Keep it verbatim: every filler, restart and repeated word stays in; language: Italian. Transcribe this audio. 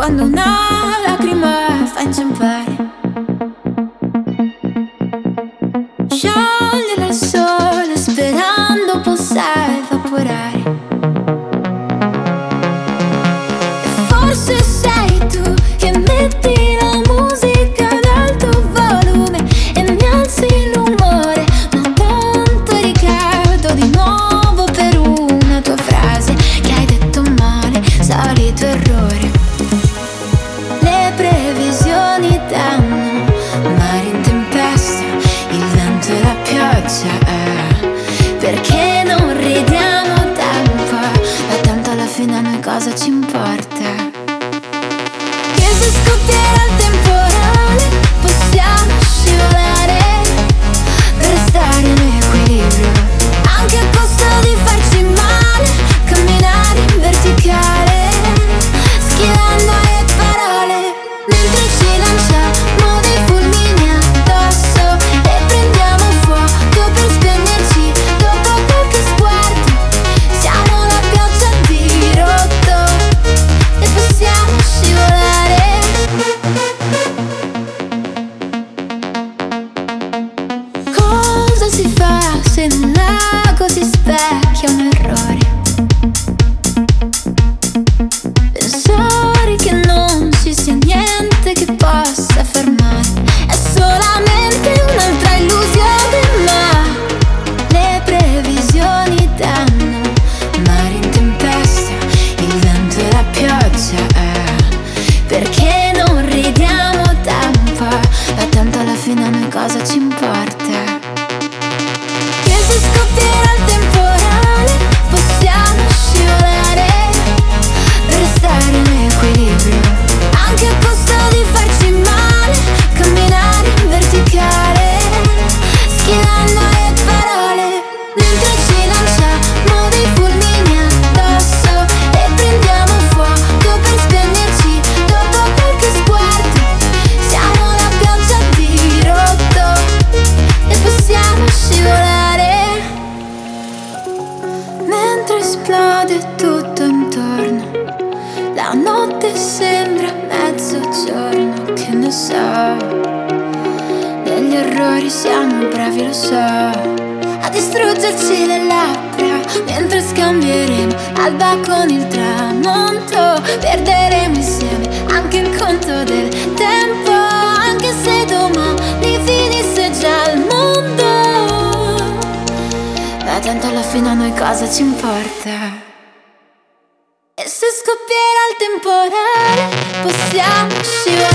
quando una lacrima fa inciampare. Sciogliere al sole sperando possa evaporare. E forse sei tu che metti la musica ad alto volume e mi alzi l'umore, ma tanto ricado di nuovo per una tua frase che hai detto male, solito errore. Le previsioni danno mare in tempesta, il vento e la pioggia, eh. Perché non ridiamo tempo, ma tanto alla fine a noi cosa ci importa? Che se scoppierà il temporale possiamo scivolare per restare in equilibrio, anche a costo di farci male, camminare in verticale, schivando le parole, mentre ci lanciamo dei fulmini addosso e prendiamo fuoco per spegnerci dopo qualche sguardo. Siamo la pioggia dirotto e possiamo scivolare. Cosa si fa se nel lago si specchia un errore? Pensare che non ci sia niente che possa fermare è solamente un'altra illusione, ma le previsioni danno mare in tempesta, il vento e la pioggia, eh. Perché non ridiamo tempo, ma tanto alla fine a noi cosa ci importa? Che se scoppierà il temporale possiamo scivolare per restare in equilibrio, anche a costo di farci male, camminare in verticale, schivando le parole, mentre ci lanciamo dei fulmini addosso e prendiamo fuoco per spegnerci dopo qualche sguardo. Siamo la pioggia dirotto e possiamo scivolare, mentre esplode tutto intorno. La notte sembra mezzogiorno, che ne so, negli errori siamo bravi, lo so, a distruggerci le labbra, mentre scambieremo alba con il tramonto. Perderemo insieme anche il conto del tempo, anche se domani finisse già il mondo, ma tanto alla fine a noi cosa ci importa? E se scoppierà il temporale possiamo scivolare